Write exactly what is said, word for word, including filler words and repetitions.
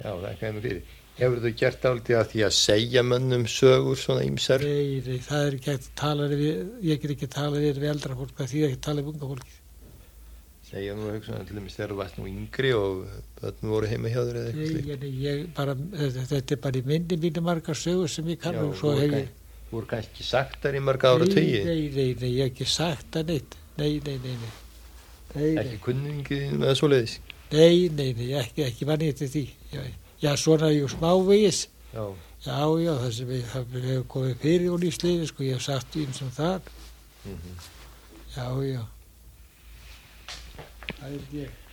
Já, það kemur fyrir. Hefur þú gert álítið að því að segja mönnum sögur svona ýmsar? Nei, nei, það er ekki að tala við, ég get ekki að tala við við eldra fólk, því ekki að tala við unga fólki. Segja nú hugsaðan til dæmis þegar þú varst nú yngri og börn voru heima hjá þér eða eitthvað slíkt? Nei, nei, ég bara, þetta er bara í myndi mínu margar sögur sem ég kann og svo hef ég... Þú voru kannski sagt þar í marga ára tugi? Nei, nei, nei, ég hef ekki sagt það neitt. Nei, nei, nei, nei. nei ekki kunningið með svoleiðis? Nei, nei, nei, ekki, ekki var neitt því. Já, já, svona jú smávegis. Já. Já, já, það sem við hefum komið fyrir og lífsliði, sko, ég hef sagt eins og það. Mm-hmm. Já, já. Það er ég.